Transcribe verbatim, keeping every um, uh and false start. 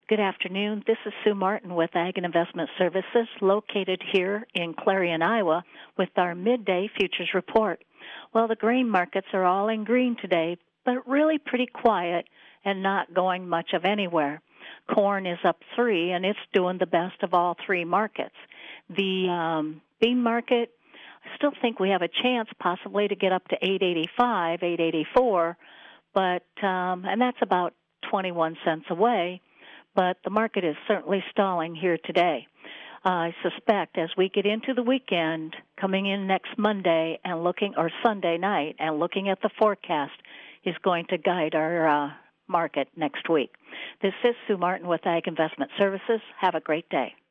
Good afternoon. This is Sue Martin with Ag and Investment Services, located here in Clarion, Iowa, with our midday futures report. Well, the grain markets are all in green today, but really pretty quiet and not going much of anywhere. Corn is up three, and it's doing the best of all three markets. The um, bean market, I still think we have a chance possibly to get up to eight eighty-five, eight eighty-four, but um, and that's about twenty-one cents away. But the market is certainly stalling here today. Uh, I suspect as we get into the weekend, coming in next Monday and looking, or Sunday night, and looking at the forecast is going to guide our uh, market next week. This is Sue Martin with Ag Investment Services. Have a great day.